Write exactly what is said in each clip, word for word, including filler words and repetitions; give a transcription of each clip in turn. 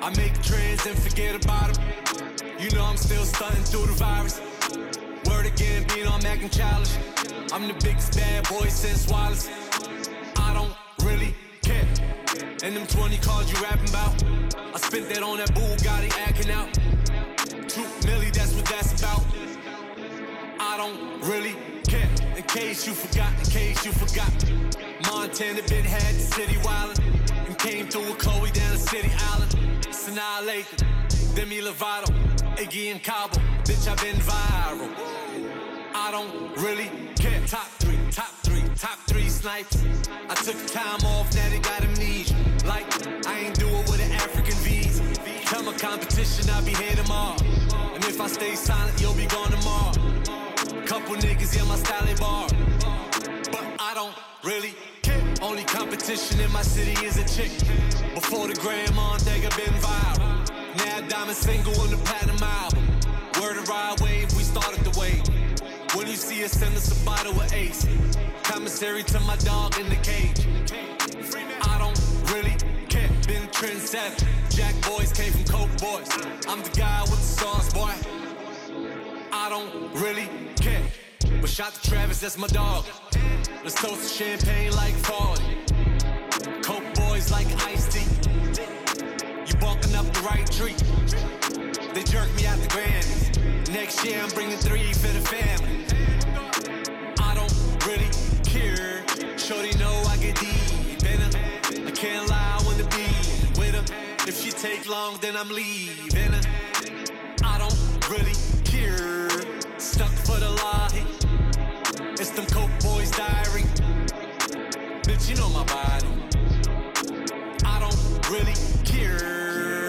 I make trends and forget about them. You know I'm still stunting through the virus. Word again, being on Mac and childish. I'm the biggest bad boy since Wallace. I don't really care. And them twenty cars you rapping about, I spent that on that Bugatti acting out. Two milli, that's what that's about. I don't really care. In case you forgot, in case you forgot, Montana been had the city wildin', and came through with Chloe down the city island. Sanaa Lathan, Demi Lovato, Iggy and Cabo, bitch I been viral. I don't really care. Top three, top three, top three snipers. I took time off, now they got amnesia. Like, I ain't do it with an African visa. Tell my competition I'll be here tomorrow. And if I stay silent, you'll be gone tomorrow. Couple niggas in my style bar, but I don't really care. Only competition in my city is a chick. Before the gram on Dega been viral. Now diamond single on the platinum album. Word of ride wave, we started the wave. When you see us, send us a bottle of Ace. Commissary to my dog in the cage. I don't really care. Been trendsetter. Jack boys came from Coke boys. I'm the guy with the sauce, boy. I don't really care. But shout to Travis, that's my dog. Let's toast to champagne like forty. Coke boys like iced tea. You barking up the right tree. They jerk me out the Grammys. Next year I'm bringing three for the family. I don't really care. Shorty know I get deep in her. I can't lie, I wanna be with her. If she take long, then I'm leaving her. I don't really care. Stuck for the lie. It's them Coke boys diary. Bitch, you know my body. I don't really care.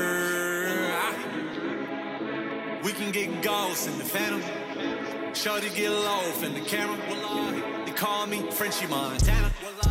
We can get ghosts in the phantom. Shorty get low in the camera. They call me Frenchie Montana.